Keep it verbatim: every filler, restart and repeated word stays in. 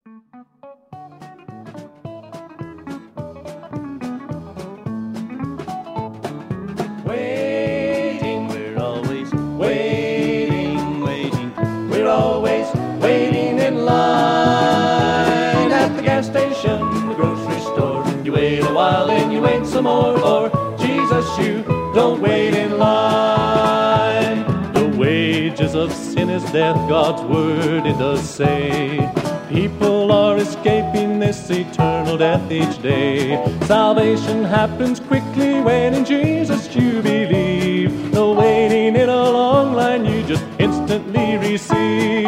Waiting, we're always waiting, waiting. We're always waiting in line at the gas station, the grocery store. You wait a while and you wait some more, or Jesus, you don't wait in line. The wages of sin is death, God's word it does say. People are escaping this eternal death each day. Salvation happens quickly when in Jesus you believe. No waiting in a long line, you just instantly receive.